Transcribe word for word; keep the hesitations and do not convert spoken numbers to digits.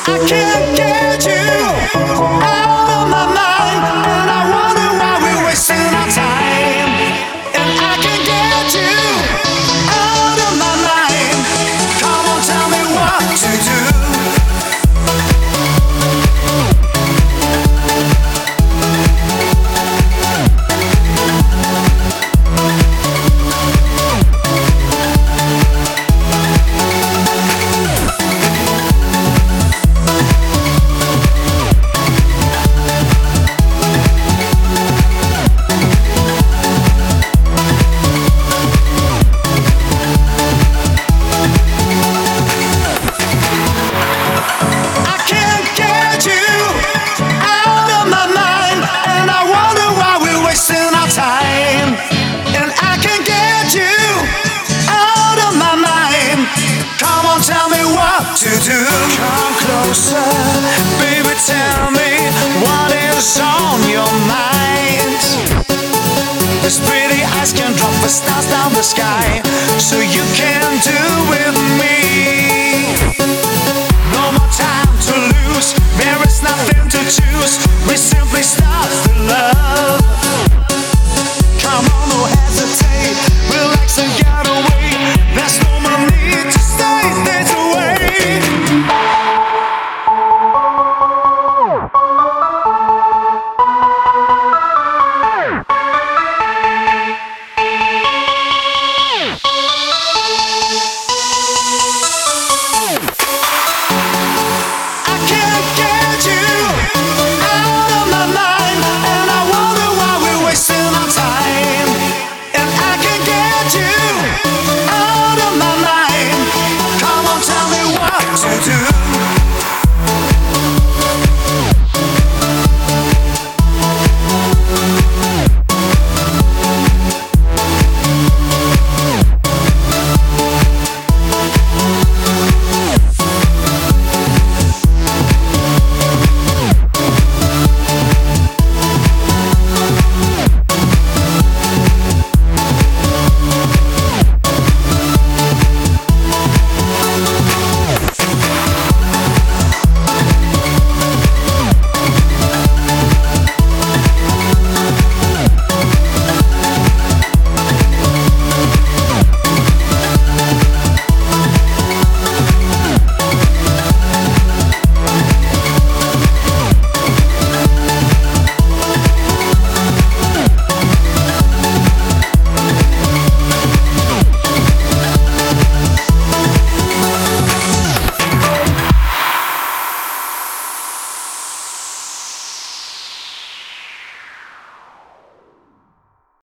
can't get you out of my mind, and I wonder why we're wasting our time. And I can't get you out of my mind. Come on, tell me what to do. To do. Come closer, baby, tell me what is on your mind. These pretty eyes can drop the stars down the sky, so you can